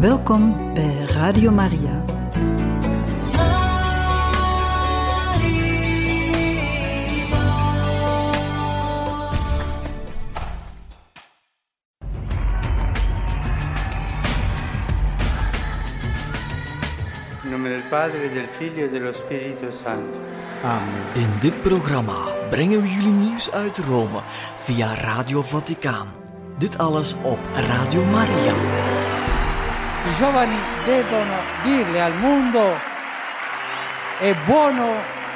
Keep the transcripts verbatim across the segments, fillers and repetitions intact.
Welkom bij Radio Maria. In nome del Padre, del Figlio e dello Spirito Santo. Amen. In dit programma brengen we jullie nieuws uit Rome via Radio Vaticaan. Dit alles op Radio Maria. I giovani devono dirle al mondo: è buono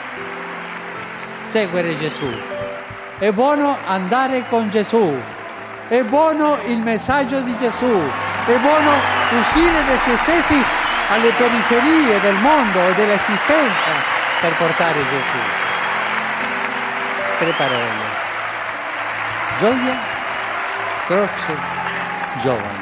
seguire Gesù, è buono andare con Gesù, è buono il messaggio di Gesù, è buono uscire da se stessi alle periferie del mondo e dell'esistenza per portare Gesù. Tre parole: gioia, croce, giovani.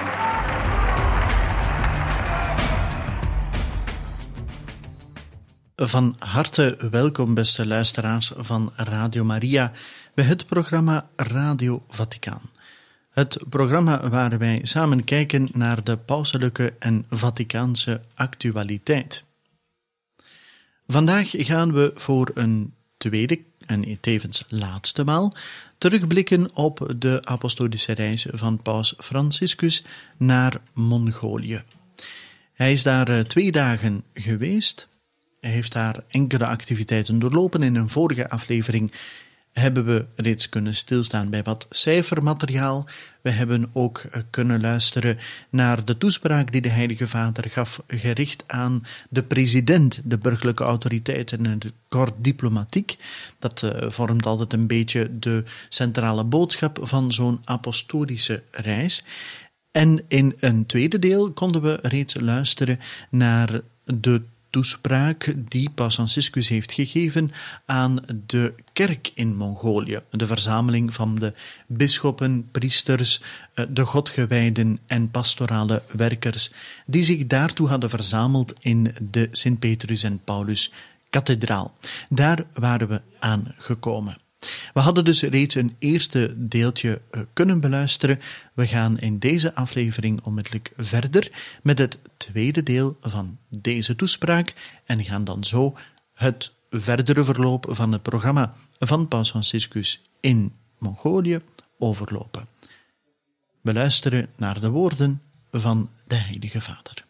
Van harte welkom, beste luisteraars van Radio Maria, bij het programma Radio Vaticaan. Het programma waar wij samen kijken naar de pauselijke en Vaticaanse actualiteit. Vandaag gaan we voor een tweede en tevens laatste maal terugblikken op de apostolische reis van paus Franciscus naar Mongolië. Hij is daar twee dagen geweest. Hij heeft daar enkele activiteiten doorlopen. In een vorige aflevering hebben we reeds kunnen stilstaan bij wat cijfermateriaal. We hebben ook kunnen luisteren naar de toespraak die de Heilige Vader gaf, gericht aan de president, de burgerlijke autoriteiten en de corps diplomatiek. Dat uh, vormt altijd een beetje de centrale boodschap van zo'n apostolische reis. En in een tweede deel konden we reeds luisteren naar de toespraak die paus Franciscus heeft gegeven aan de kerk in Mongolië, de verzameling van de bisschoppen, priesters, de godgewijden en pastorale werkers, die zich daartoe hadden verzameld in de Sint-Petrus en Paulus kathedraal. Daar waren we aan gekomen. We hadden dus reeds een eerste deeltje kunnen beluisteren. We gaan in deze aflevering onmiddellijk verder met het tweede deel van deze toespraak en gaan dan zo het verdere verloop van het programma van paus Franciscus in Mongolië overlopen. We luisteren naar de woorden van de Heilige Vader.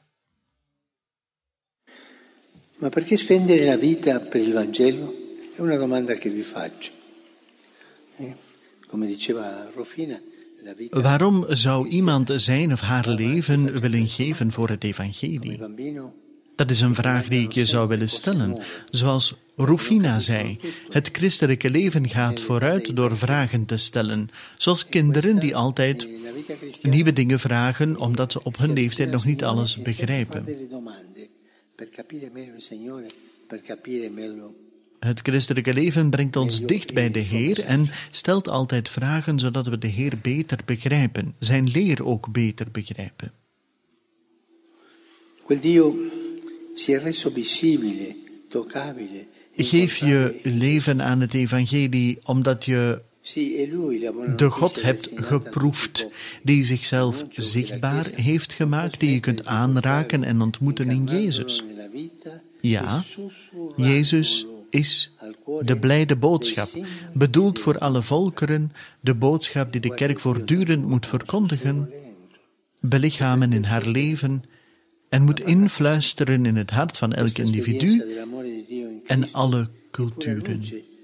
Ma perché spendere la vita per il Vangelo? È una domanda che vi faccio. Waarom zou iemand zijn of haar leven willen geven voor het evangelie? Dat is een vraag die ik je zou willen stellen. Zoals Rufina zei, het christelijke leven gaat vooruit door vragen te stellen. Zoals kinderen die altijd nieuwe dingen vragen omdat ze op hun leeftijd nog niet alles begrijpen. Het christelijke leven brengt ons dicht bij de Heer en stelt altijd vragen zodat we de Heer beter begrijpen, zijn leer ook beter begrijpen. Geef je leven aan het evangelie omdat je de God hebt geproefd, die zichzelf zichtbaar heeft gemaakt, die je kunt aanraken en ontmoeten in Jezus. Ja, Jezus is de blijde boodschap, bedoeld voor alle volkeren, de boodschap die de kerk voortdurend moet verkondigen, belichamen in haar leven en moet influisteren in het hart van elk individu en alle culturen.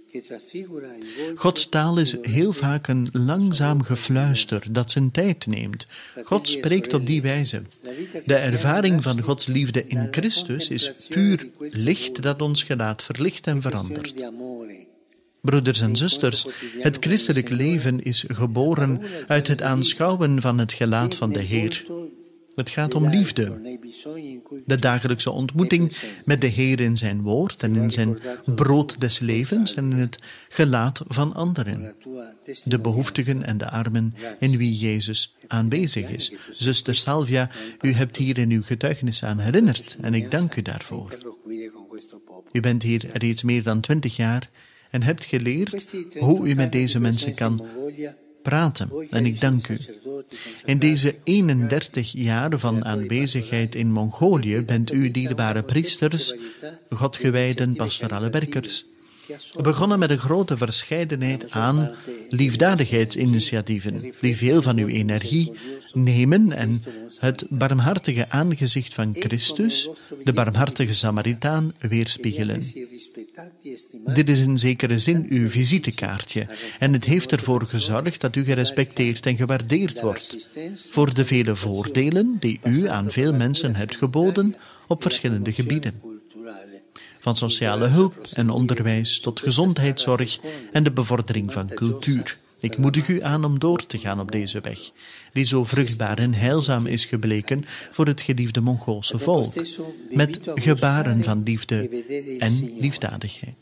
Gods taal is heel vaak een langzaam gefluister dat zijn tijd neemt. God spreekt op die wijze. De ervaring van Gods liefde in Christus is puur licht dat ons gelaat verlicht en verandert. Broeders en zusters, het christelijk leven is geboren uit het aanschouwen van het gelaat van de Heer. Het gaat om liefde. De dagelijkse ontmoeting met de Heer in zijn woord en in zijn brood des levens en in het gelaat van anderen. De behoeftigen en de armen in wie Jezus aanwezig is. Zuster Salvia, u hebt hier in uw getuigenis aan herinnerd en ik dank u daarvoor. U bent hier reeds meer dan twintig jaar en hebt geleerd hoe u met deze mensen kan praten en ik dank u. In deze eenendertig jaar van aanwezigheid in Mongolië bent u dierbare priesters, godgewijden pastorale werkers, begonnen met een grote verscheidenheid aan liefdadigheidsinitiatieven, die veel van uw energie nemen en het barmhartige aangezicht van Christus, de barmhartige Samaritaan, weerspiegelen. Dit is in zekere zin uw visitekaartje en het heeft ervoor gezorgd dat u gerespecteerd en gewaardeerd wordt voor de vele voordelen die u aan veel mensen hebt geboden op verschillende gebieden. Van sociale hulp en onderwijs tot gezondheidszorg en de bevordering van cultuur. Ik moedig u aan om door te gaan op deze weg, die zo vruchtbaar en heilzaam is gebleken voor het geliefde Mongoolse volk, met gebaren van liefde en liefdadigheid.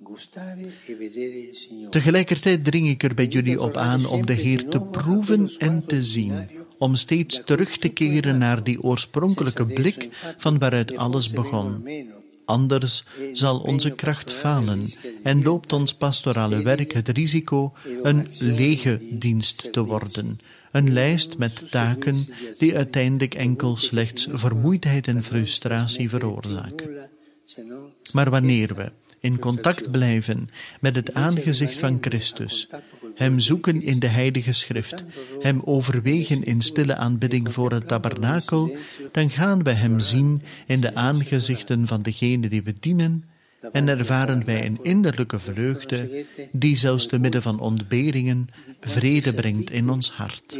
Tegelijkertijd dring ik er bij jullie op aan om de Heer te proeven en te zien, om steeds terug te keren naar die oorspronkelijke blik van waaruit alles begon. Anders zal onze kracht falen en loopt ons pastorale werk het risico een lege dienst te worden, een lijst met taken die uiteindelijk enkel slechts vermoeidheid en frustratie veroorzaken. Maar wanneer we in contact blijven met het aangezicht van Christus, hem zoeken in de Heilige Schrift, hem overwegen in stille aanbidding voor het tabernakel, dan gaan we hem zien in de aangezichten van degenen die we dienen en ervaren wij een innerlijke vreugde die zelfs te midden van ontberingen vrede brengt in ons hart.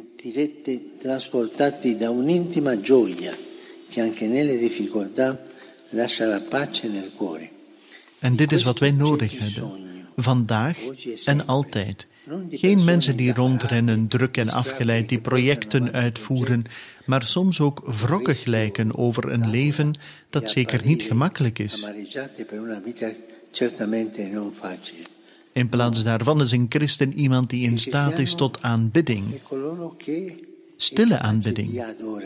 En dit is wat wij nodig hebben, vandaag en altijd. Geen mensen die rondrennen, druk en afgeleid, die projecten uitvoeren, maar soms ook wrokkig lijken over een leven dat zeker niet gemakkelijk is. In plaats daarvan is een christen iemand die in staat is tot aanbidding, stille aanbidding.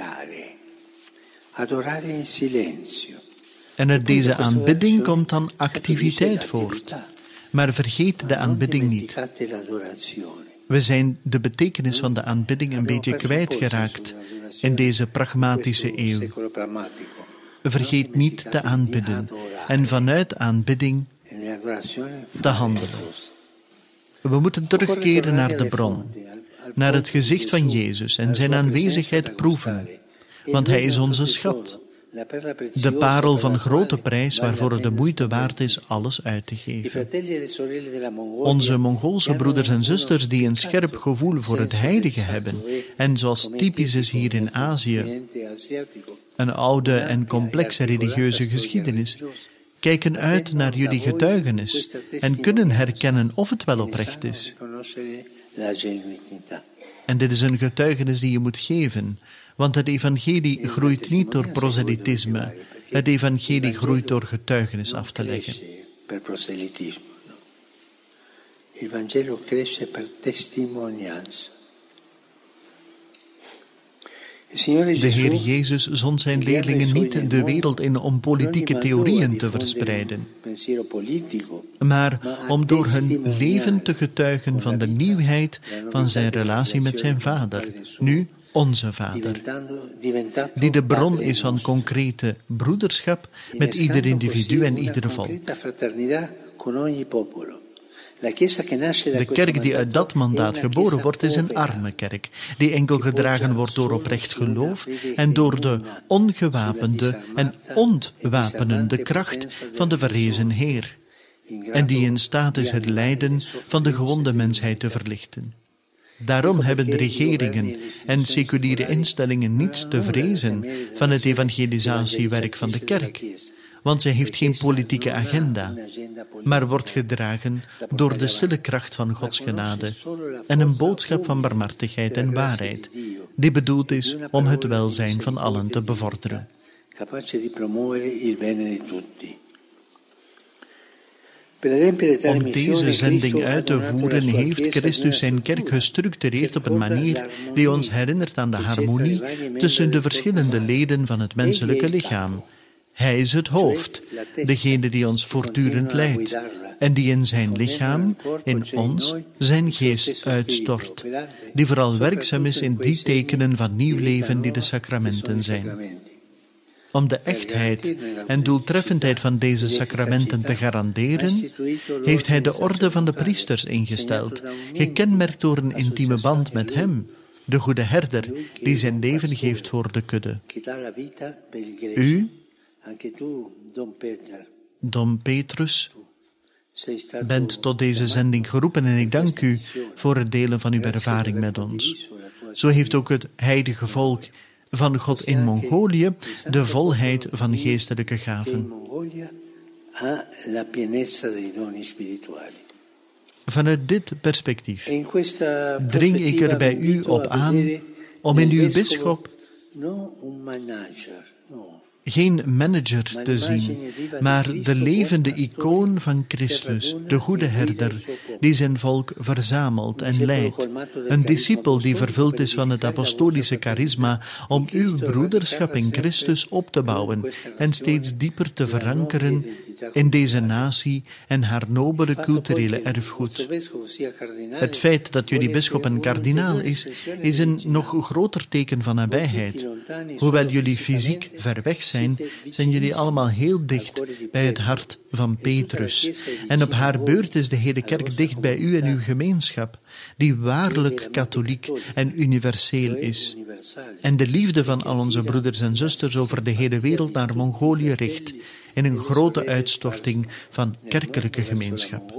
En uit deze aanbidding komt dan activiteit voort. Maar vergeet de aanbidding niet. We zijn de betekenis van de aanbidding een beetje kwijtgeraakt in deze pragmatische eeuw. Vergeet niet te aanbidden en vanuit aanbidding te handelen. We moeten terugkeren naar de bron, naar het gezicht van Jezus en zijn aanwezigheid proeven, want Hij is onze schat. De parel van grote prijs waarvoor het de moeite waard is alles uit te geven. Onze Mongoolse broeders en zusters die een scherp gevoel voor het heilige hebben en zoals typisch is hier in Azië, een oude en complexe religieuze geschiedenis, kijken uit naar jullie getuigenis en kunnen herkennen of het wel oprecht is. En dit is een getuigenis die je moet geven, want het evangelie groeit niet door proselytisme. Het evangelie groeit door getuigenis af te leggen. Il Vangelo cresce per testimonianza. De Heer Jezus zond zijn leerlingen niet de wereld in om politieke theorieën te verspreiden, maar om door hun leven te getuigen van de nieuwheid van zijn relatie met zijn Vader, nu onze Vader, die de bron is van concrete broederschap met ieder individu en ieder volk. De kerk die uit dat mandaat geboren wordt, is een arme kerk, die enkel gedragen wordt door oprecht geloof en door de ongewapende en ontwapenende kracht van de verrezen Heer, en die in staat is het lijden van de gewonde mensheid te verlichten. Daarom hebben de regeringen en seculiere instellingen niets te vrezen van het evangelisatiewerk van de kerk, want zij heeft geen politieke agenda, maar wordt gedragen door de stille kracht van Gods genade en een boodschap van barmhartigheid en waarheid, die bedoeld is om het welzijn van allen te bevorderen. Om deze zending uit te voeren heeft Christus zijn kerk gestructureerd op een manier die ons herinnert aan de harmonie tussen de verschillende leden van het menselijke lichaam Hij is het hoofd, degene die ons voortdurend leidt en die in zijn lichaam, in ons, zijn geest uitstort, die vooral werkzaam is in die tekenen van nieuw leven die de sacramenten zijn. Om de echtheid en doeltreffendheid van deze sacramenten te garanderen, heeft hij de orde van de priesters ingesteld, gekenmerkt door een intieme band met hem, de goede herder, die zijn leven geeft voor de kudde. U, Dom Petrus, bent tot deze zending geroepen en ik dank u voor het delen van uw ervaring met ons. Zo heeft ook het heilige volk van God in Mongolië de volheid van geestelijke gaven. Vanuit dit perspectief dring ik er bij u op aan om in uw bisschop geen manager te zien, maar de levende icoon van Christus, de goede herder, die zijn volk verzamelt en leidt. Een discipel die vervuld is van het apostolische charisma om uw broederschap in Christus op te bouwen en steeds dieper te verankeren in deze natie en haar nobele culturele erfgoed. Het feit dat jullie bisschop een kardinaal is, is een nog groter teken van nabijheid. Hoewel jullie fysiek ver weg zijn, zijn jullie allemaal heel dicht bij het hart van Petrus. En op haar beurt is de hele kerk dicht bij u en uw gemeenschap, die waarlijk katholiek en universeel is. En de liefde van al onze broeders en zusters over de hele wereld naar Mongolië richt, in een grote uitstorting van kerkelijke gemeenschap.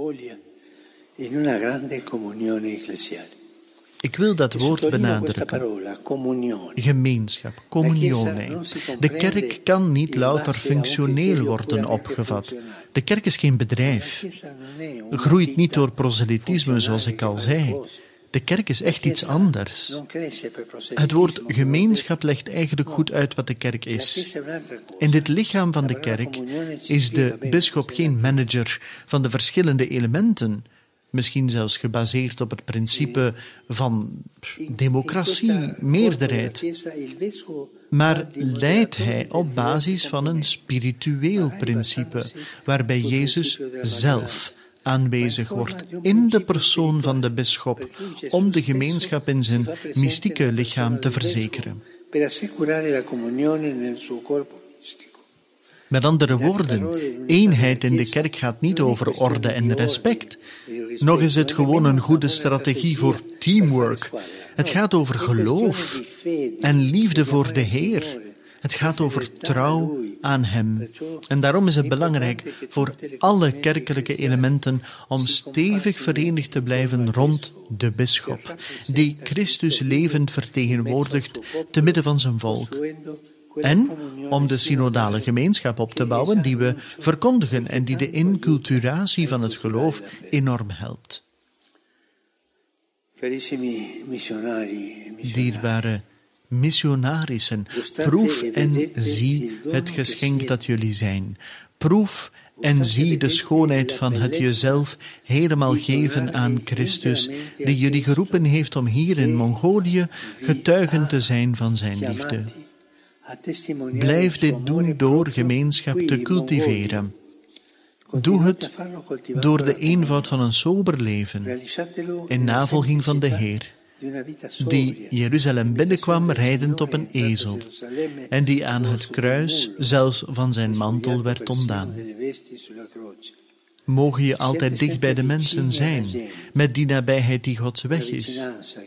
Ik wil dat woord benadrukken. Gemeenschap, communione. De kerk kan niet louter functioneel worden opgevat. De kerk is geen bedrijf. Groeit niet door proselytisme, zoals ik al zei. De kerk is echt iets anders. Het woord gemeenschap legt eigenlijk goed uit wat de kerk is. In dit lichaam van de kerk is de bisschop geen manager van de verschillende elementen, misschien zelfs gebaseerd op het principe van democratie, meerderheid. Maar leidt hij op basis van een spiritueel principe, waarbij Jezus zelf aanwezig wordt in de persoon van de bisschop om de gemeenschap in zijn mystieke lichaam te verzekeren. Met andere woorden, eenheid in de kerk gaat niet over orde en respect. Nog is het gewoon een goede strategie voor teamwork. Het gaat over geloof en liefde voor de Heer. Het gaat over trouw aan Hem. En daarom is het belangrijk voor alle kerkelijke elementen om stevig verenigd te blijven rond de bisschop, die Christus levend vertegenwoordigt te midden van zijn volk. En om de synodale gemeenschap op te bouwen die we verkondigen en die de inculturatie van het geloof enorm helpt. Dierbare missionarissen, proef en zie het geschenk dat jullie zijn. Proef en zie de schoonheid van het jezelf helemaal geven aan Christus, die jullie geroepen heeft om hier in Mongolië getuigen te zijn van zijn liefde. Blijf dit doen door gemeenschap te cultiveren. Doe het door de eenvoud van een sober leven, in navolging van de Heer, die Jeruzalem binnenkwam rijdend op een ezel en die aan het kruis zelfs van zijn mantel werd ontdaan. Mogen je altijd dicht bij de mensen zijn, met die nabijheid die Gods weg is.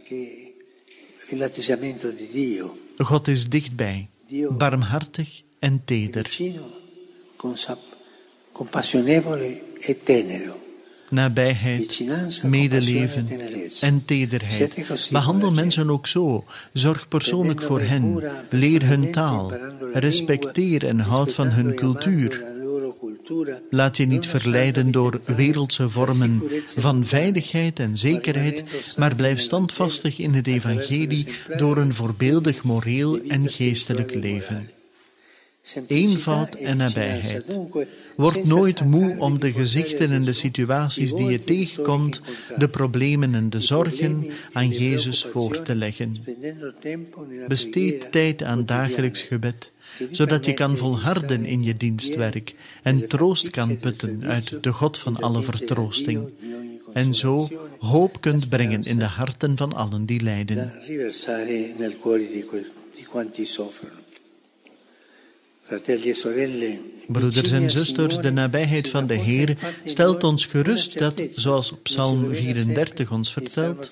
God is dichtbij, barmhartig en teder. Nabijheid, medeleven en tederheid. Behandel mensen ook zo. Zorg persoonlijk voor hen. Leer hun taal. Respecteer en houd van hun cultuur. Laat je niet verleiden door wereldse vormen van veiligheid en zekerheid, maar blijf standvastig in het evangelie door een voorbeeldig moreel en geestelijk leven. eenvoud en nabijheid. Word nooit moe om de gezichten en de situaties die je tegenkomt, de problemen en de zorgen aan Jezus voor te leggen. Besteed tijd aan dagelijks gebed, zodat je kan volharden in je dienstwerk en troost kan putten uit de God van alle vertroosting. En zo hoop kunt brengen in de harten van allen die lijden. Broeders en zusters, de nabijheid van de Heer stelt ons gerust dat, zoals Psalm vierendertig ons vertelt,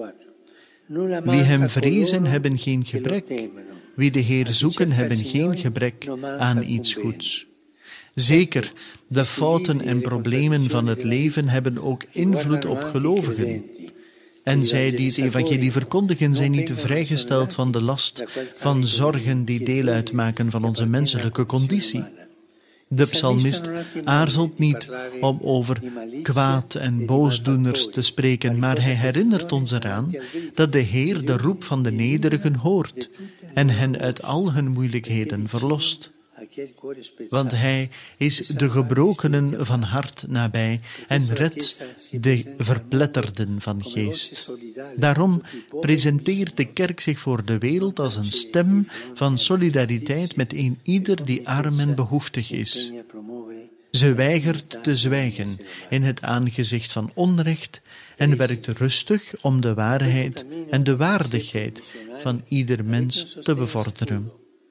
wie hem vrezen hebben geen gebrek, wie de Heer zoeken hebben geen gebrek aan iets goeds. Zeker, de fouten en problemen van het leven hebben ook invloed op gelovigen. En zij die het evangelie verkondigen zijn niet vrijgesteld van de last van zorgen die deel uitmaken van onze menselijke conditie. De psalmist aarzelt niet om over kwaad en boosdoeners te spreken, maar hij herinnert ons eraan dat de Heer de roep van de nederigen hoort en hen uit al hun moeilijkheden verlost. Want hij is de gebrokenen van hart nabij en redt de verpletterden van geest. Daarom presenteert de kerk zich voor de wereld als een stem van solidariteit met een ieder die arm en behoeftig is. Ze weigert te zwijgen in het aangezicht van onrecht en werkt rustig om de waarheid en de waardigheid van ieder mens te bevorderen.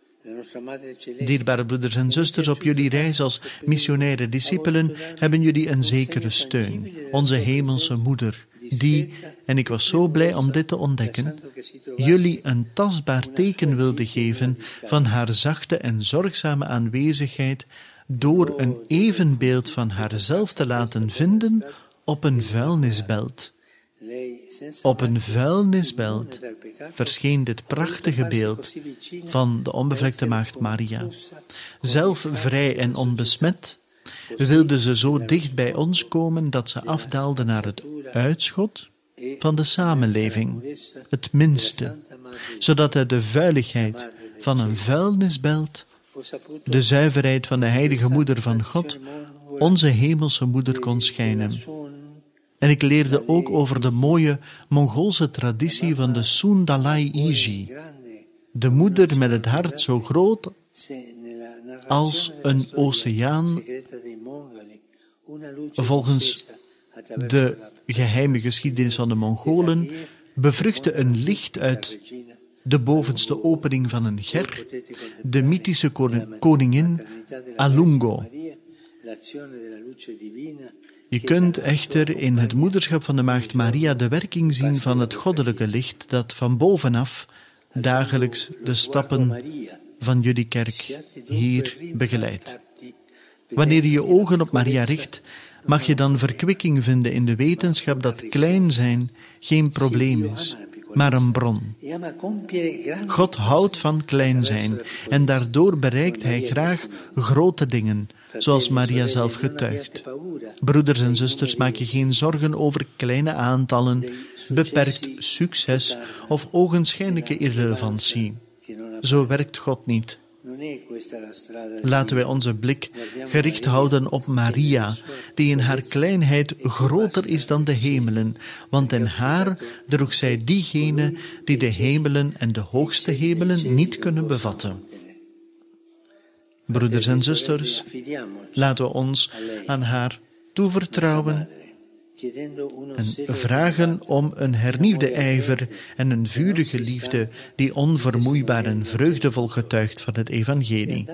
Dierbare broeders en zusters, op jullie reis als missionaire discipelen hebben jullie een zekere steun. Onze hemelse moeder, die, en ik was zo blij om dit te ontdekken, jullie een tastbaar teken wilde geven van haar zachte en zorgzame aanwezigheid door een evenbeeld van haarzelf te laten vinden op een vuilnisbelt. Op een vuilnisbelt verscheen dit prachtige beeld van de onbevlekte maagd Maria. Zelf vrij en onbesmet, wilde ze zo dicht bij ons komen dat ze afdaalde naar het uitschot van de samenleving, het minste, zodat uit de vuiligheid van een vuilnisbelt de zuiverheid van de heilige moeder van God, onze hemelse moeder, kon schijnen. En ik leerde ook over de mooie Mongoolse traditie van de Sundalai Iji, de moeder met het hart zo groot als een oceaan. Volgens de geheime geschiedenis van de Mongolen bevruchtte een licht uit de bovenste opening van een ger de mythische koningin Alungo. Je kunt echter in het moederschap van de maagd Maria de werking zien van het goddelijke licht dat van bovenaf dagelijks de stappen van jullie kerk hier begeleidt. Wanneer je je ogen op Maria richt, mag je dan verkwikking vinden in de wetenschap dat klein zijn geen probleem is, maar een bron. God houdt van klein zijn en daardoor bereikt hij graag grote dingen, zoals Maria zelf getuigt. Broeders en zusters, maak je geen zorgen over kleine aantallen, beperkt succes of ogenschijnlijke irrelevantie. Zo werkt God niet. Laten wij onze blik gericht houden op Maria, die in haar kleinheid groter is dan de hemelen, want in haar droeg zij diegene die de hemelen en de hoogste hemelen niet kunnen bevatten. Broeders en zusters, laten we ons aan haar toevertrouwen en vragen om een hernieuwde ijver en een vurige liefde die onvermoeibaar en vreugdevol getuigt van het evangelie.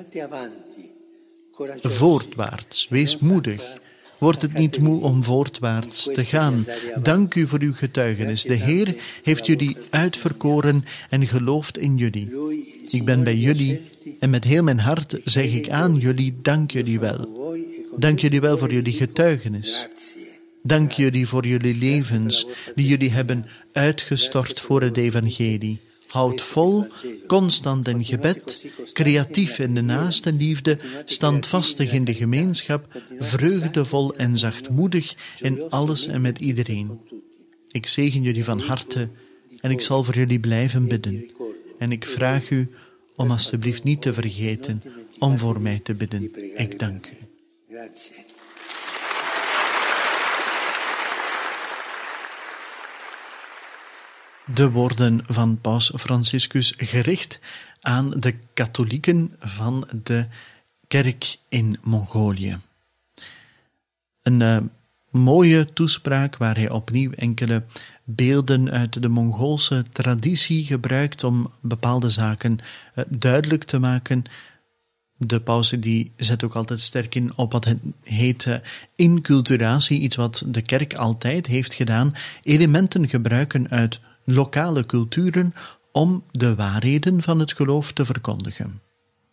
Voortwaarts, wees moedig. Word het niet moe om voortwaarts te gaan. Dank u voor uw getuigenis. De Heer heeft jullie uitverkoren en gelooft in jullie. Ik ben bij jullie en met heel mijn hart zeg ik aan jullie, dank jullie wel. Dank jullie wel voor jullie getuigenis. Dank jullie voor jullie levens die jullie hebben uitgestort voor het evangelie. Houd vol, constant in gebed, creatief in de naastenliefde, standvastig in de gemeenschap, vreugdevol en zachtmoedig in alles en met iedereen. Ik zegen jullie van harte en ik zal voor jullie blijven bidden. En ik vraag u om alstublieft niet te vergeten om voor mij te bidden. Ik dank u. Grazie. De woorden van paus Franciscus gericht aan de katholieken van de kerk in Mongolië. Een uh, mooie toespraak waar hij opnieuw enkele beelden uit de Mongoolse traditie gebruikt om bepaalde zaken uh, duidelijk te maken. De paus die zet ook altijd sterk in op wat heet uh, inculturatie, iets wat de kerk altijd heeft gedaan, elementen gebruiken uit lokale culturen om de waarheden van het geloof te verkondigen.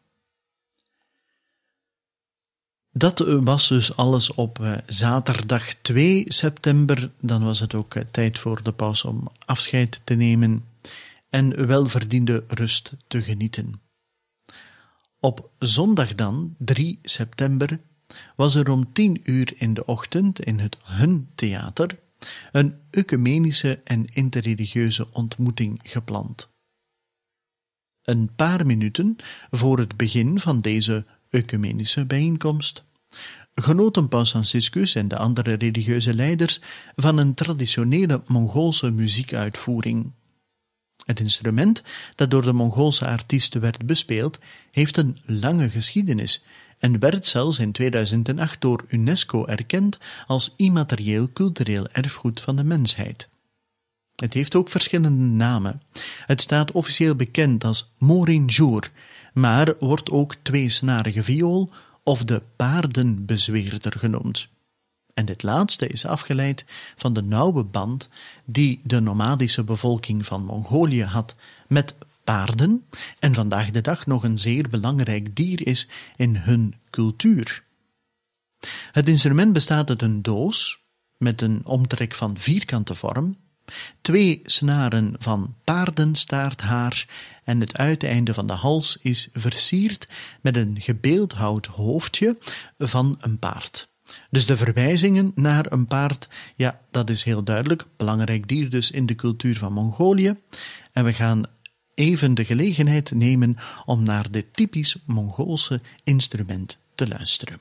Dat was dus alles op uh, zaterdag twee september. Dan was het ook uh, tijd voor de paus om afscheid te nemen en welverdiende rust te genieten. Op zondag dan, drie september, was er om tien uur in de ochtend in het Hun Theater een ecumenische en interreligieuze ontmoeting gepland. Een paar minuten voor het begin van deze ecumenische bijeenkomst genoten paus Franciscus en de andere religieuze leiders van een traditionele Mongoolse muziekuitvoering. Het instrument dat door de Mongoolse artiesten werd bespeeld, heeft een lange geschiedenis en werd zelfs in tweeduizend acht door UNESCO erkend als immaterieel cultureel erfgoed van de mensheid. Het heeft ook verschillende namen. Het staat officieel bekend als morinjour, maar wordt ook tweesnarige viool of de paardenbezweerder genoemd. En dit laatste is afgeleid van de nauwe band die de nomadische bevolking van Mongolië had met paarden en vandaag de dag nog een zeer belangrijk dier is in hun cultuur. Het instrument bestaat uit een doos met een omtrek van vierkante vorm, twee snaren van paardenstaarthaar en het uiteinde van de hals is versierd met een gebeeldhouwd hoofdje van een paard. Dus de verwijzingen naar een paard, ja, dat is heel duidelijk, belangrijk dier dus in de cultuur van Mongolië. En we gaan even de gelegenheid nemen om naar dit typisch Mongoolse instrument te luisteren.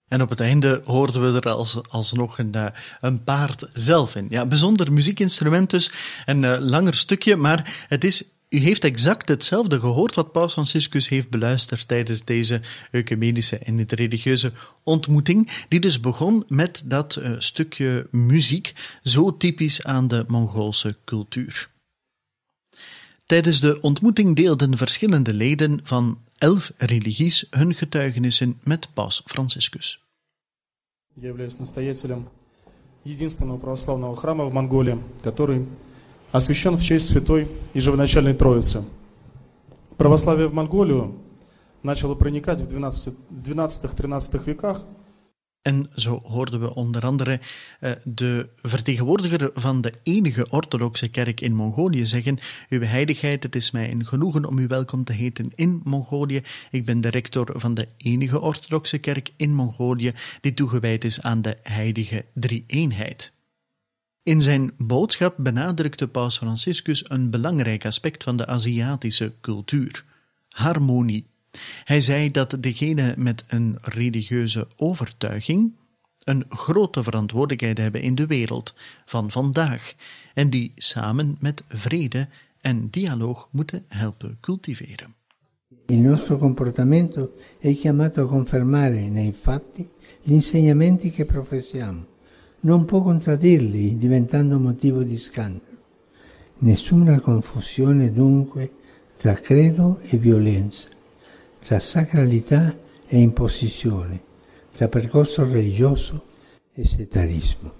En op het einde hoorden we er als, alsnog een, uh, een paard zelf in. Ja, bijzonder muziekinstrument dus, een uh, langer stukje, maar het is, u heeft exact hetzelfde gehoord wat Paus Franciscus heeft beluisterd tijdens deze ecumenische en interreligieuze ontmoeting, die dus begon met dat uh, stukje muziek, zo typisch aan de Mongoolse cultuur. Tijdens de ontmoeting deelden verschillende leden van elf religies hun getuigenissen met Paus Franciscus. Я являюсь настоятелем единственного православного храма в Монголии, который освящен в честь Святой и Живоначальной Троицы. Православие в Монголию начало проникать в двенадцатом-тринадцатом веках. En zo hoorden we onder andere uh, de vertegenwoordiger van de enige orthodoxe kerk in Mongolië zeggen: Uwe heiligheid, het is mij een genoegen om u welkom te heten in Mongolië. Ik ben de rector van de enige orthodoxe kerk in Mongolië die toegewijd is aan de heilige drie-eenheid. In zijn boodschap benadrukte Paus Franciscus een belangrijk aspect van de Aziatische cultuur: harmonie. Hij zei dat degenen met een religieuze overtuiging een grote verantwoordelijkheid hebben in de wereld van vandaag en die samen met vrede en dialoog moeten helpen cultiveren. Il nostro comportamento è chiamato a confermare nei fatti gli insegnamenti che professiamo. Non può contraddirli diventando motivo di scandalo. Nessuna confusione dunque tra credo e violenza, tra sacralità e imposizione, tra percorso religioso e settarismo.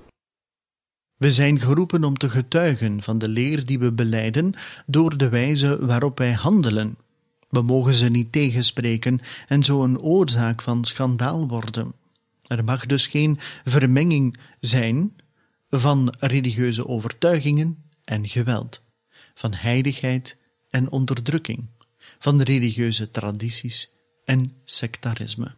We zijn geroepen om te getuigen van de leer die we belijden door de wijze waarop wij handelen. We mogen ze niet tegenspreken en zo een oorzaak van schandaal worden. Er mag dus geen vermenging zijn van religieuze overtuigingen en geweld, van heiligheid en onderdrukking, van religieuze tradities en sectarisme.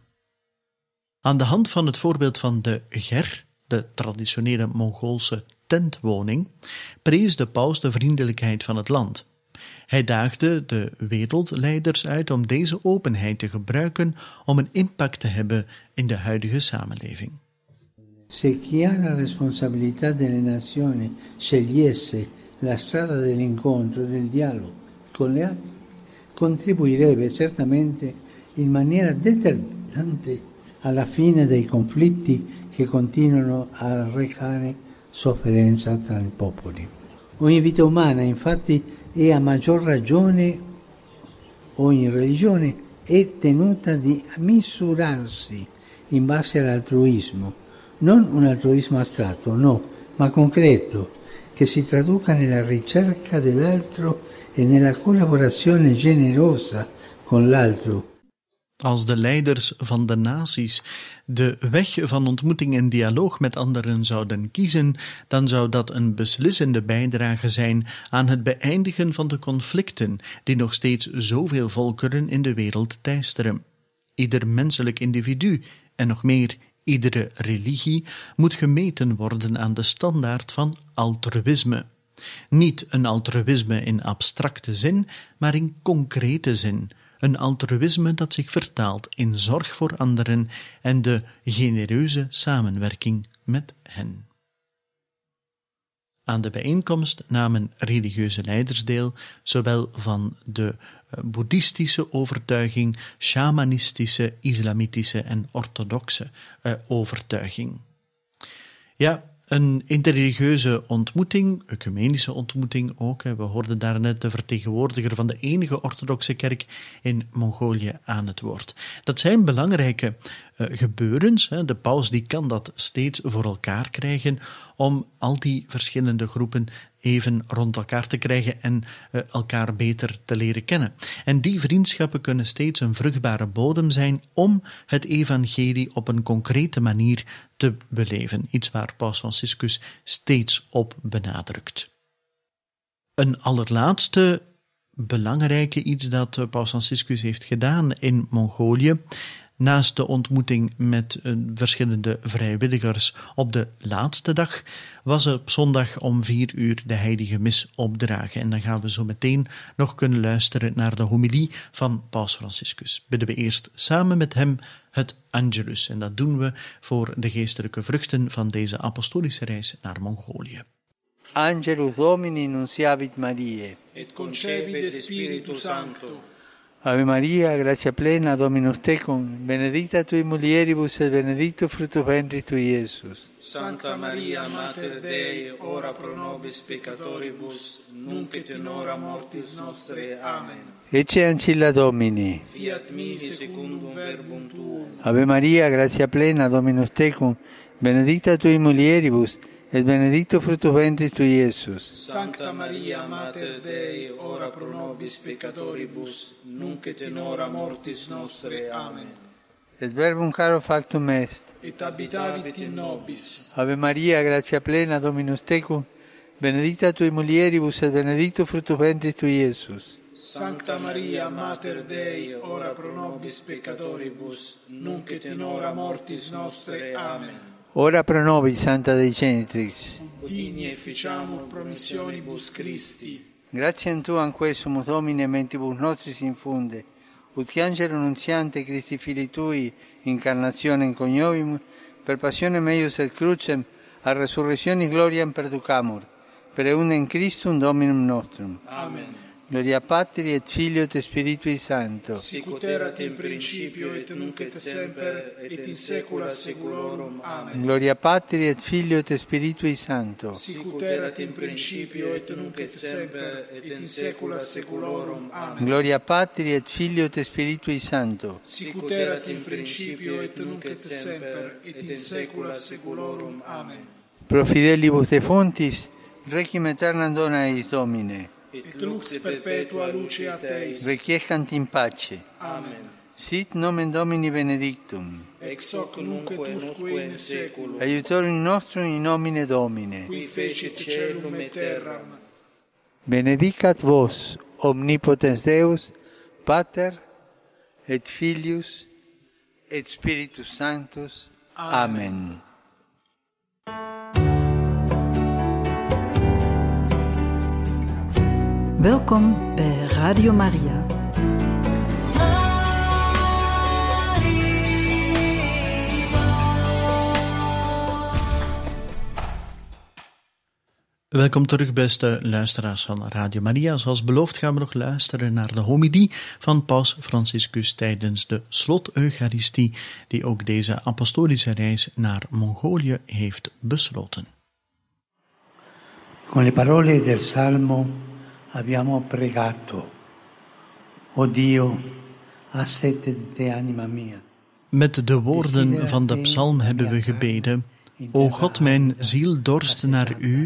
Aan de hand van het voorbeeld van de ger, de traditionele Mongoolse tentwoning, prees de paus de vriendelijkheid van het land. Hij daagde de wereldleiders uit om deze openheid te gebruiken om een impact te hebben in de huidige samenleving. Se chi ha la responsabilità delle nazioni scegliesse la strada dell'incontro, del dialogo con le altre, contribuirebbe certamente in maniera determinante alla fine dei conflitti che continuano a arrecare sofferenza tra i popoli. Ogni vita umana, infatti, è a maggior ragione, ogni religione è tenuta di misurarsi in base all'altruismo, non un altruismo astratto, no, ma concreto, che si traduca nella ricerca dell'altro e nella collaborazione generosa con l'altro. Als de leiders van de naties de weg van ontmoeting en dialoog met anderen zouden kiezen, dan zou dat een beslissende bijdrage zijn aan het beëindigen van de conflicten die nog steeds zoveel volkeren in de wereld teisteren. Ieder menselijk individu, en nog meer, iedere religie, moet gemeten worden aan de standaard van altruïsme. Niet een altruïsme in abstracte zin, maar in concrete zin. Een altruïsme dat zich vertaalt in zorg voor anderen en de genereuze samenwerking met hen. Aan de bijeenkomst namen religieuze leiders deel, zowel van de boeddhistische overtuiging, shamanistische, islamitische en orthodoxe uh, overtuiging. Ja, een interreligieuze ontmoeting, ecumenische ontmoeting ook. We hoorden daarnet de vertegenwoordiger van de enige orthodoxe kerk in Mongolië aan het woord. Dat zijn belangrijke uh, gebeurens. Hè. De paus die kan dat steeds voor elkaar krijgen om al die verschillende groepen even rond elkaar te krijgen en uh, elkaar beter te leren kennen. En die vriendschappen kunnen steeds een vruchtbare bodem zijn om het evangelie op een concrete manier te beleven. Iets waar Paus Franciscus steeds op benadrukt. Een allerlaatste belangrijke iets dat Paus Franciscus heeft gedaan in Mongolië, Naast de ontmoeting met uh, verschillende vrijwilligers op de laatste dag was er op zondag om vier uur de heilige mis opdragen. En dan gaan we zo meteen nog kunnen luisteren naar de homilie van Paus Franciscus. Bidden we eerst samen met hem het Angelus. En dat doen we voor de geestelijke vruchten van deze apostolische reis naar Mongolië. Angelus Domini nunciavit Mariae. Et concepit Spiritus Sancto. Ave Maria, gratia plena, Dominus tecum, benedicta tui mulieribus et benedictus fructus ventris tui, Iesus. Sancta Maria, Mater Dei, ora pro nobis peccatoribus, nunc et in hora mortis nostre. Amen. Ecce ancilla Domini. Fiat mi secundum verbum tuum. Ave Maria, gratia plena, Dominus tecum, benedicta tui mulieribus, et benedictus fructus ventris tui, Iesus. Sancta Maria, Mater Dei, ora pro nobis peccatoribus, nunc et in hora mortis nostre. Amen. Et verbum caro factum est. Et habitavit in nobis. Ave Maria, gratia plena, Dominus tecum, benedicta tui mulieribus, et benedictus fructus ventris tui, Iesus. Sancta Maria, Mater Dei, ora pro nobis peccatoribus, nunc et in hora mortis nostre. Amen. Ora pro nobis, Santa Dei Genitrix. Digni efficiamur promissionibus Christi. Gratiam Tuam quae sumus Domine mentibus nostris infunde, ut angelo nuntiante Christi Filii Tui incarnationem coniovimus, per passionem eius et crucem, a resurrectionis gloriam perducamur, per eundem Christum Dominum nostrum. Amen. Gloria Patri et Filio et Spiritui Sancto. Sicut erat in principio et nunc et semper et in saecula saeculorum. Amen. Gloria Patri et Filio et Spiritui Sancto. Sicut erat in principio et nunc et semper et in saecula saeculorum. Amen. Gloria Patri et Filio et Spiritui Sancto. Sicut erat in principio et nunc et semper et in saecula saeculorum. Amen. Pro fidelibus defuntis, requiem aeternam dona eis Domine. Et lux perpetua luceat eis. Requiescant in pace. Amen. Sit nomen Domini benedictum. Ex hoc nunc et usque in saeculum. Aiutorium nostrum in nomine Domine. Qui fecit caelum et terram. Benedicat vos, omnipotens Deus, Pater, et Filius, et Spiritus Sanctus. Amen. Welkom bij Radio Maria. Welkom terug, beste luisteraars van Radio Maria. Zoals beloofd gaan we nog luisteren naar de homilie van Paus Franciscus tijdens de slot-eucharistie, die ook deze apostolische reis naar Mongolië heeft besloten. Con le parole del Salmo abbiamo pregato: O Dio, assete anima mia. Met de woorden van de psalm hebben we gebeden: O God, mijn ziel dorst naar u.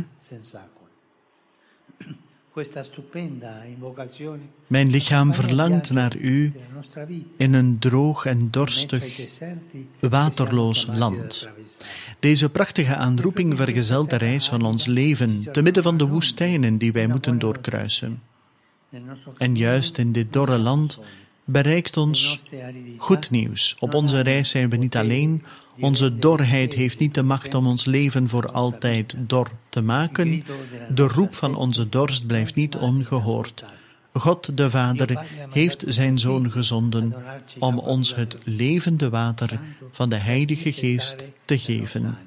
Mijn lichaam verlangt naar u in een droog en dorstig, waterloos land. Deze prachtige aanroeping vergezelt de reis van ons leven, te midden van de woestijnen die wij moeten doorkruisen. En juist in dit dorre land bereikt ons goed nieuws. Op onze reis zijn we niet alleen. Onze dorheid heeft niet de macht om ons leven voor altijd dor te maken. De roep van onze dorst blijft niet ongehoord. God de Vader heeft zijn Zoon gezonden om ons het levende water van de Heilige Geest te geven.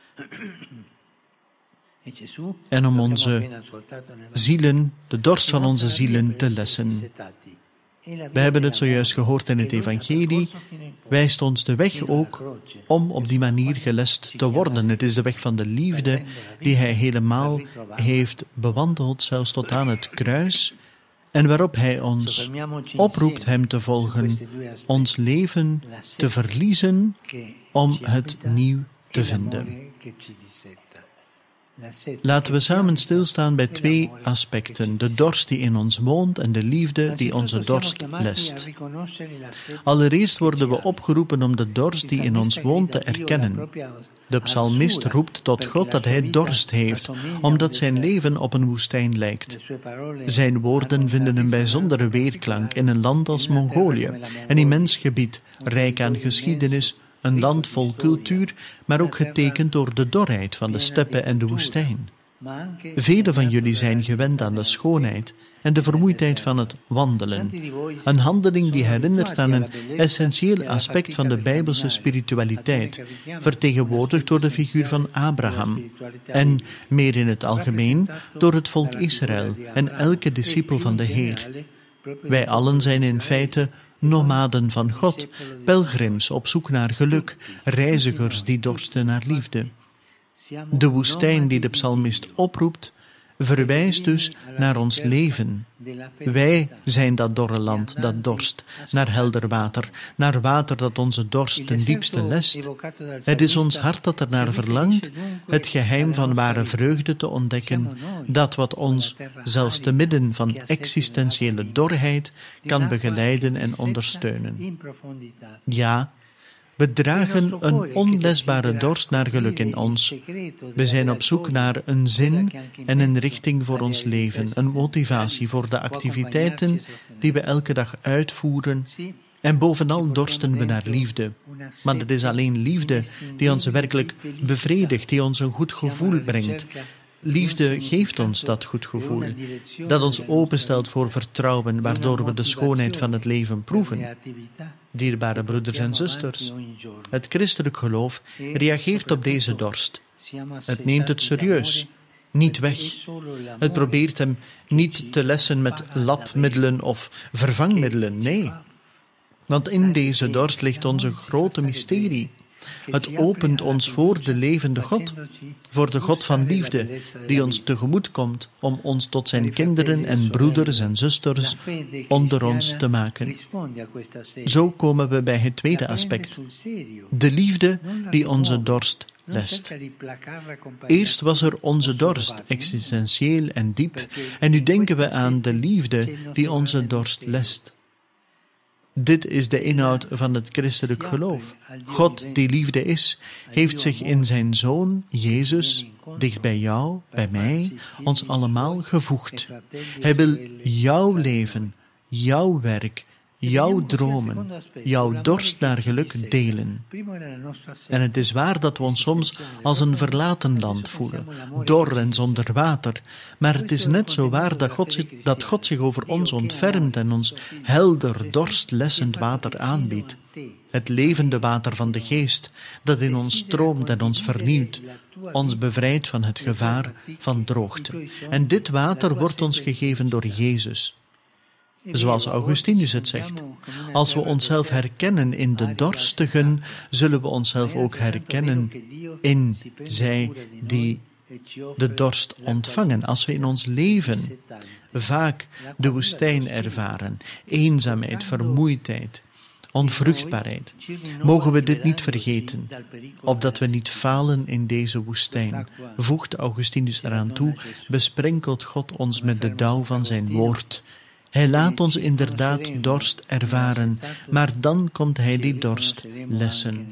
En om onze zielen, de dorst van onze zielen, te lessen. We hebben het zojuist gehoord in het evangelie, wijst ons de weg ook om op die manier gelest te worden. Het is de weg van de liefde die hij helemaal heeft bewandeld, zelfs tot aan het kruis, en waarop hij ons oproept hem te volgen, ons leven te verliezen om het nieuw te vinden. Laten we samen stilstaan bij twee aspecten: de dorst die in ons woont en de liefde die onze dorst lest. Allereerst worden we opgeroepen om de dorst die in ons woont te erkennen. De psalmist roept tot God dat hij dorst heeft, omdat zijn leven op een woestijn lijkt. Zijn woorden vinden een bijzondere weerklank in een land als Mongolië, een immens gebied, rijk aan geschiedenis, een land vol cultuur, maar ook getekend door de dorheid van de steppen en de woestijn. Velen van jullie zijn gewend aan de schoonheid en de vermoeidheid van het wandelen. Een handeling die herinnert aan een essentieel aspect van de Bijbelse spiritualiteit, vertegenwoordigd door de figuur van Abraham, en, meer in het algemeen, door het volk Israël en elke discipel van de Heer. Wij allen zijn in feite nomaden van God, pelgrims op zoek naar geluk, reizigers die dorsten naar liefde. De woestijn die de psalmist oproept, verwijst dus naar ons leven. Wij zijn dat dorre land dat dorst, naar helder water, naar water dat onze dorst ten diepste lest. Het is ons hart dat ernaar verlangt het geheim van ware vreugde te ontdekken, dat wat ons, zelfs te midden van existentiële dorheid, kan begeleiden en ondersteunen. Ja, we dragen een onlesbare dorst naar geluk in ons. We zijn op zoek naar een zin en een richting voor ons leven, een motivatie voor de activiteiten die we elke dag uitvoeren. En bovenal dorsten we naar liefde. Maar het is alleen liefde die ons werkelijk bevredigt, die ons een goed gevoel brengt. Liefde geeft ons dat goed gevoel, dat ons openstelt voor vertrouwen, waardoor we de schoonheid van het leven proeven. Dierbare broeders en zusters, het christelijk geloof reageert op deze dorst. Het neemt het serieus, niet weg. Het probeert hem niet te lessen met labmiddelen of vervangmiddelen, nee. Want in deze dorst ligt onze grote mysterie. Het opent ons voor de levende God, voor de God van liefde, die ons tegemoet komt om ons tot zijn kinderen en broeders en zusters onder ons te maken. Zo komen we bij het tweede aspect, de liefde die onze dorst lest. Eerst was er onze dorst, existentieel en diep, en nu denken we aan de liefde die onze dorst lest. Dit is de inhoud van het christelijk geloof. God, die liefde is, heeft zich in zijn Zoon, Jezus, dicht bij jou, bij mij, ons allemaal gevoegd. Hij wil jouw leven, jouw werk, jouw dromen, jouw dorst naar geluk delen. En het is waar dat we ons soms als een verlaten land voelen, dor en zonder water, maar het is net zo waar dat God, zich, dat God zich over ons ontfermt en ons helder, dorstlessend water aanbiedt. Het levende water van de geest, dat in ons stroomt en ons vernieuwt, ons bevrijdt van het gevaar van droogte. En dit water wordt ons gegeven door Jezus. Zoals Augustinus het zegt, als we onszelf herkennen in de dorstigen, zullen we onszelf ook herkennen in zij die de dorst ontvangen. Als we in ons leven vaak de woestijn ervaren, eenzaamheid, vermoeidheid, onvruchtbaarheid, mogen we dit niet vergeten, opdat we niet falen in deze woestijn. Voegt Augustinus eraan toe, besprenkelt God ons met de dauw van zijn woord. Hij laat ons inderdaad dorst ervaren, maar dan komt hij die dorst lessen.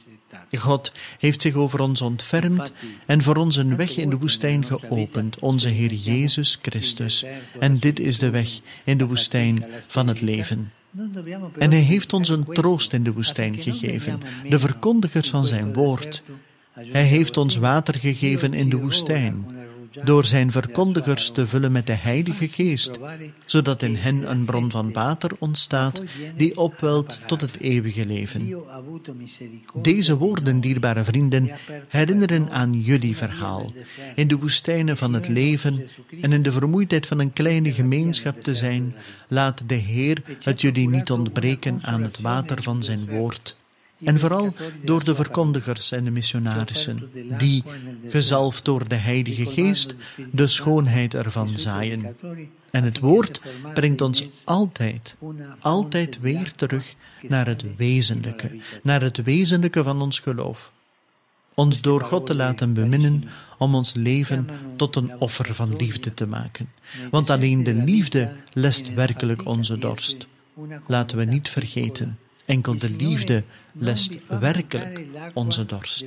God heeft zich over ons ontfermd en voor ons een weg in de woestijn geopend, onze Heer Jezus Christus. En dit is de weg in de woestijn van het leven. En hij heeft ons een troost in de woestijn gegeven, de verkondigers van zijn woord. Hij heeft ons water gegeven in de woestijn, door zijn verkondigers te vullen met de Heilige Geest, zodat in hen een bron van water ontstaat die opwelt tot het eeuwige leven. Deze woorden, dierbare vrienden, herinneren aan jullie verhaal, in de woestijnen van het leven en in de vermoeidheid van een kleine gemeenschap te zijn. Laat de Heer het jullie niet ontbreken aan het water van zijn woord. En vooral door de verkondigers en de missionarissen, die, gezalfd door de Heilige Geest, de schoonheid ervan zaaien. En het woord brengt ons altijd, altijd weer terug naar het wezenlijke, naar het wezenlijke van ons geloof. ons door God te laten beminnen, om ons leven tot een offer van liefde te maken. Want alleen de liefde lest werkelijk onze dorst. Laten we niet vergeten, enkel de liefde lest werkelijk onze dorst.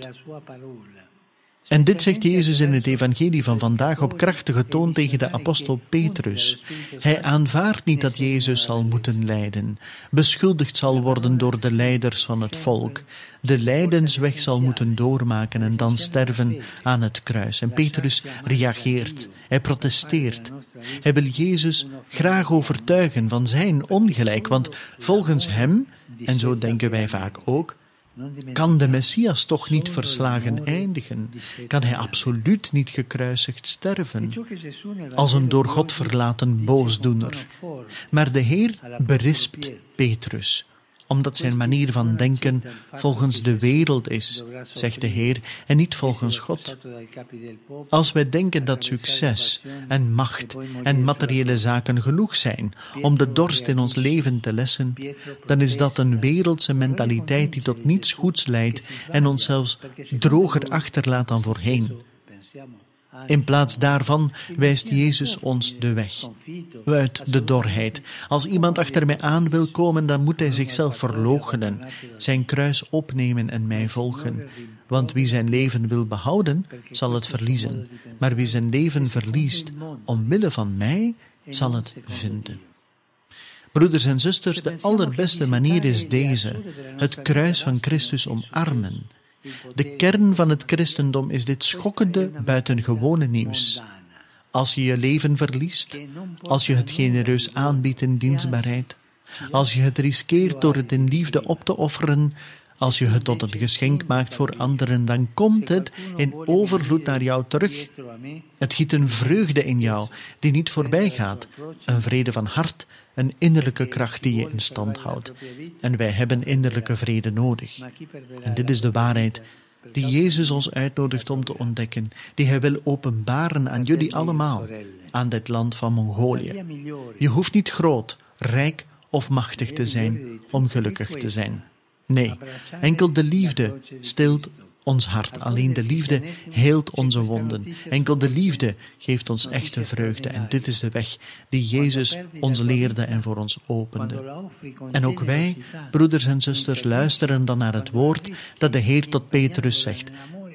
En dit zegt Jezus in het evangelie van vandaag op krachtige toon tegen de apostel Petrus. Hij aanvaardt niet dat Jezus zal moeten lijden, beschuldigd zal worden door de leiders van het volk, de lijdensweg zal moeten doormaken en dan sterven aan het kruis. En Petrus reageert, hij protesteert. Hij wil Jezus graag overtuigen van zijn ongelijk, want volgens hem, en zo denken wij vaak ook, kan de Messias toch niet verslagen eindigen? Kan hij absoluut niet gekruisigd sterven? Als een door God verlaten boosdoener. Maar de Heer berispt Petrus, omdat zijn manier van denken volgens de wereld is, zegt de Heer, en niet volgens God. Als wij denken dat succes en macht en materiële zaken genoeg zijn om de dorst in ons leven te lessen, dan is dat een wereldse mentaliteit die tot niets goeds leidt en ons zelfs droger achterlaat dan voorheen. In plaats daarvan wijst Jezus ons de weg, uit de dorheid. Als iemand achter mij aan wil komen, dan moet hij zichzelf verloochenen, zijn kruis opnemen en mij volgen. Want wie zijn leven wil behouden, zal het verliezen. Maar wie zijn leven verliest, omwille van mij, zal het vinden. Broeders en zusters, de allerbeste manier is deze, het kruis van Christus omarmen. De kern van het christendom is dit schokkende, buitengewone nieuws. Als je je leven verliest, als je het genereus aanbiedt in dienstbaarheid, als je het riskeert door het in liefde op te offeren, als je het tot een geschenk maakt voor anderen, dan komt het in overvloed naar jou terug. Het giet een vreugde in jou die niet voorbij gaat, een vrede van hart, een innerlijke kracht die je in stand houdt. En wij hebben innerlijke vrede nodig. En dit is de waarheid die Jezus ons uitnodigt om te ontdekken, die Hij wil openbaren aan jullie allemaal, aan dit land van Mongolië. Je hoeft niet groot, rijk of machtig te zijn om gelukkig te zijn. Nee, enkel de liefde stilt ons hart. Alleen de liefde heelt onze wonden. Enkel de liefde geeft ons echte vreugde. En dit is de weg die Jezus ons leerde en voor ons opende. En ook wij, broeders en zusters, luisteren dan naar het woord dat de Heer tot Petrus zegt.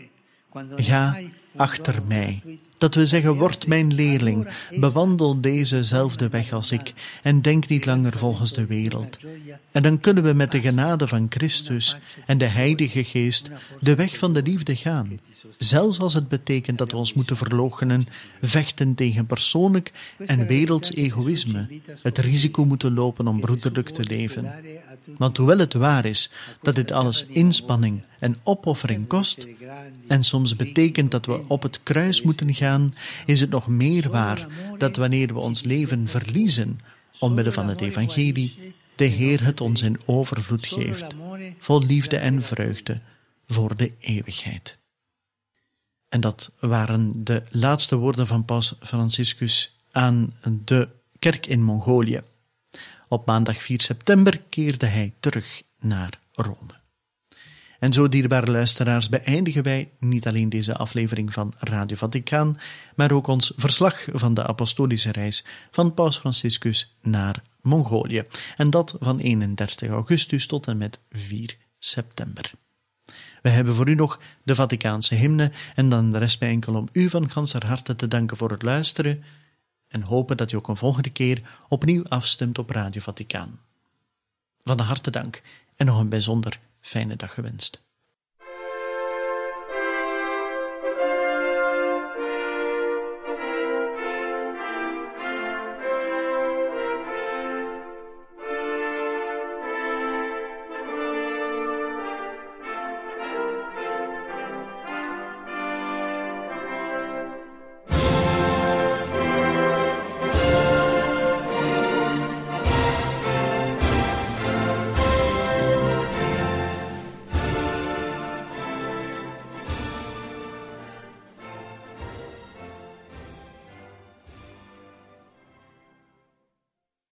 Ga achter mij. Dat we zeggen, word mijn leerling, bewandel dezezelfde weg als ik en denk niet langer volgens de wereld. En dan kunnen we met de genade van Christus en de Heilige Geest de weg van de liefde gaan. Zelfs als het betekent dat we ons moeten verloochenen, vechten tegen persoonlijk en werelds egoïsme, het risico moeten lopen om broederlijk te leven. Want hoewel het waar is dat dit alles inspanning en opoffering kost, en soms betekent dat we op het kruis moeten gaan, is het nog meer waar dat wanneer we ons leven verliezen, omwille van het evangelie, de Heer het ons in overvloed geeft, vol liefde en vreugde voor de eeuwigheid. En dat waren de laatste woorden van Paus Franciscus aan de kerk in Mongolië. Op maandag vier september keerde hij terug naar Rome. En zo, dierbare luisteraars, beëindigen wij niet alleen deze aflevering van Radio Vaticaan, maar ook ons verslag van de apostolische reis van Paus Franciscus naar Mongolië. En dat van eenendertig augustus tot en met vier september. We hebben voor u nog de Vaticaanse hymne en dan rest mij enkel om u van ganser harte te danken voor het luisteren en hopen dat u ook een volgende keer opnieuw afstemt op Radio Vaticaan. Van harte dank en nog een bijzonder fijne dag gewenst.